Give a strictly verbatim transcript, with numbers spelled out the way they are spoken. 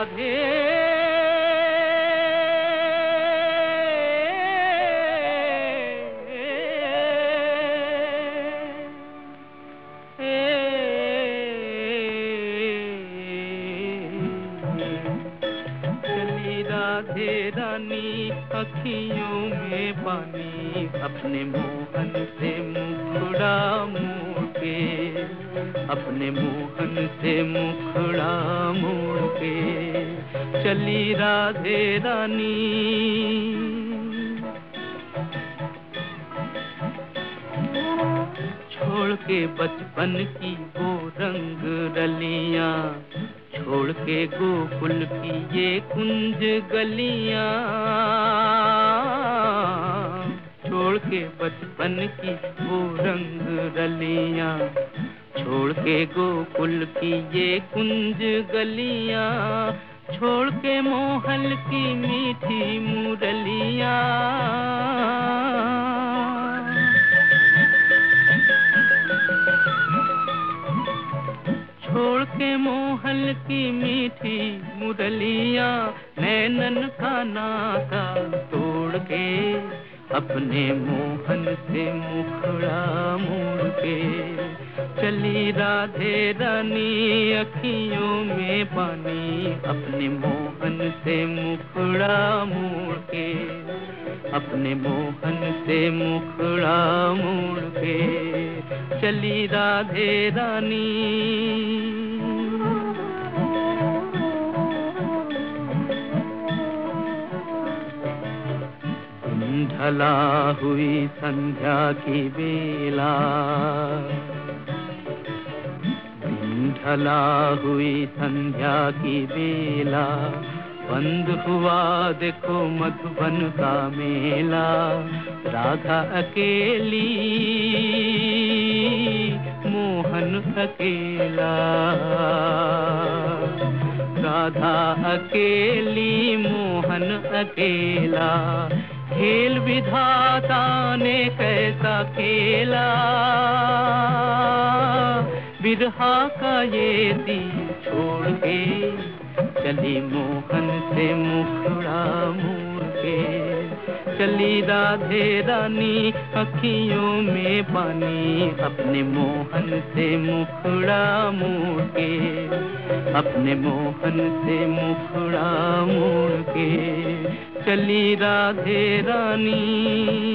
राधे चली राधे रानी अखियों में पानी अपने मोहन से मुखड़ा मोड़ के अपने मोहन से मुखड़ा मोड़ के चली राधे रानी छोड़ के बचपन की वो रंग रलियां छोड़ के गोकुल की ये कुंज गलियां छोड़ के बचपन की वो रंग रलियां छोड़ के गोकुल की ये कुंज गलियां छोड़ के मोहल की मीठी मुरलियां छोड़ के मोहल की मीठी मुरलियां नैनन का नाता तोड़ के अपने मोहन से मुखड़ा मोड़ के चली राधे रानी अखियों में पानी अपने मोहन से मुखड़ा मोड़ के अपने मोहन से मुखड़ा मोड़ के चली राधे रानी ढला हुई संध्या की बेला ढला हुई संध्या की बेला बंद हुआ देखो मधुबन का मेला राधा अकेली मोहन अकेला राधा अकेली मोहन अकेला खेल विधाता ने कैसा खेला बिरहा का ये दिल छोड़ के चली मोहन से मुखड़ा मोड़ के चली राधे रानी अखियों में पानी अपने मोहन से मुखड़ा मोड़ के अपने मोहन से मुखड़ा मोड़ के चली राधे रानी